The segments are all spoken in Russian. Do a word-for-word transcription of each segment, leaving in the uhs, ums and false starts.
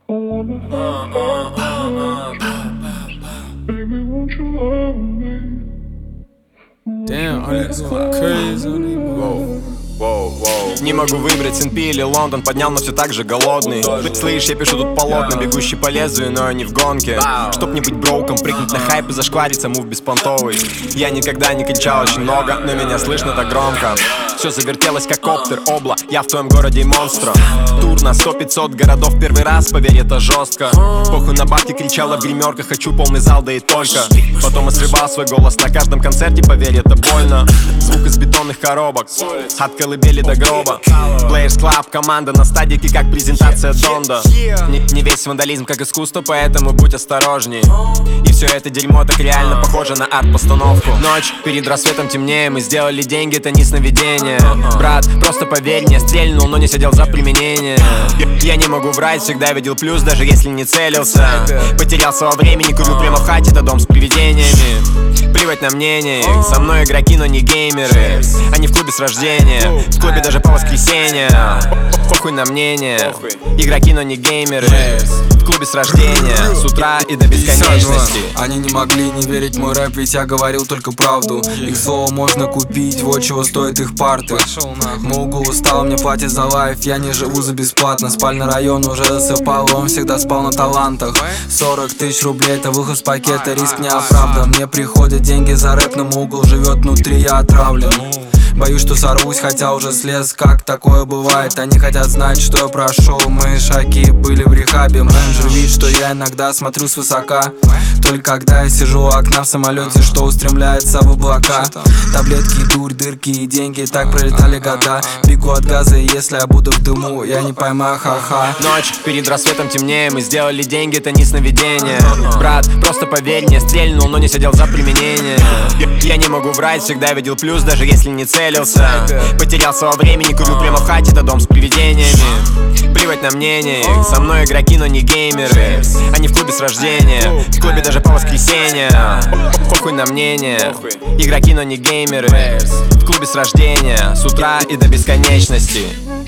Damn, all that going crazy on these Воу, воу, воу. Не могу выбрать эн пи или Лондон, поднял, но все так же голодный. Слышь, я пишу тут полотна, бегущий по лезвию, но не в гонке. Чтоб не быть броуком, прыгнуть на хайп и зашквариться, мув беспонтовый. Я никогда не кричал очень много, но меня слышно так громко. Все завертелось как коптер, обла, я в твоем городе монстра. Тур на сто-пятьсот городов первый раз, поверь, это жестко. Похуй на бабки, кричала в гримерках, хочу полный зал, да и только. Потом я срывал свой голос на каждом концерте, поверь, это больно. Звук из бетонных коробок, от колыбели до гроба. Players Club, команда на стадике, как презентация Донда. Не, не весь вандализм, как искусство, поэтому будь осторожней. И все это дерьмо так реально похоже на арт-постановку. Ночь, перед рассветом темнее, мы сделали деньги, это не сновидение. Брат, просто поверь, не стрельнул, но не сидел за применение. Я не могу врать, всегда видел плюс, даже если не целился. Потерялся во времени, курю прямо в хате, это дом с привидениями. Плевать на мнение, со мной игроки, но не геймеры. Они в клубе с рождения, в клубе даже по воскресенье. Похуй на мнение, игроки, но не геймеры. В клубе с рождения, с утра и до бесконечности. Они не могли не верить в мой рэп, ведь я говорил только правду. Их слово можно купить, вот чего стоит их парты. Мугл устал, мне платят за лайф, я не живу за бесплатно. Спальный район уже засыпал, он всегда спал на талантах. Сорок тысяч рублей, это выход с пакета, риск не оправдан. Мне приходят деньги за рэп, но Мугл живет внутри, я отравлен. Боюсь, что сорвусь, хотя уже слез, как такое бывает. Они хотят знать, что я прошел, мои шаги были в рехабе. Менеджер видит, что я иногда смотрю свысока, только когда я сижу у окна в самолете, что устремляется в облака. Таблетки, дурь, дырки и деньги, так пролетали года. Бегу от газа, и если я буду в дыму, я не поймаю, ха-ха. Ночь, перед рассветом темнее, мы сделали деньги, это не сновидение. Брат, просто поверь, не стрельнул, но не сидел за применение. Я не могу врать, всегда видел плюс, даже если не целился. Потерялся во времени, курю прямо в хате, это дом с привидениями. Плевать на мнение, со мной игроки, но не геймеры. Они в клубе с рождения, в клубе даже по воскресенье. Похуй на мнение, игроки, но не геймеры. В клубе с рождения, с утра и до бесконечности.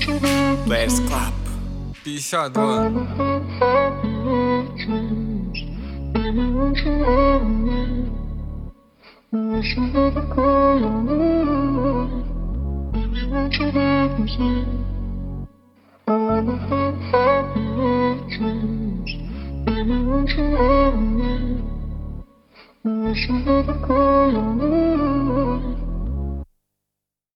Players Club пятьдесят два. Wish you had a call on me.